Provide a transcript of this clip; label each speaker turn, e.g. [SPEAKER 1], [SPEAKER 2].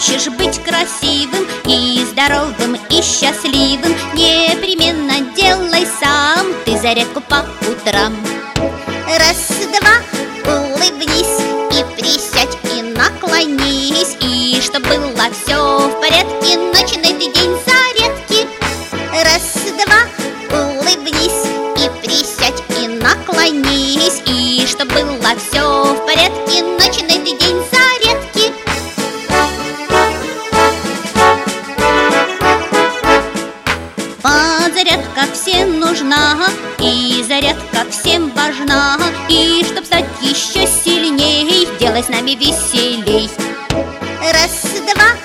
[SPEAKER 1] Хочешь быть красивым и здоровым и счастливым, непременно делай сам ты зарядку по утрам. Раз, два, улыбнись и присядь, и наклонись, и чтоб было все в порядке, начинай ты день зарядки. Раз, два, улыбнись и присядь, и наклонись, и чтоб было все в порядке, начинай ты день зарядки. Подзарядка всем нужна, и зарядка всем важна, и чтоб стать еще сильней, делай с нами веселей. Раз, два,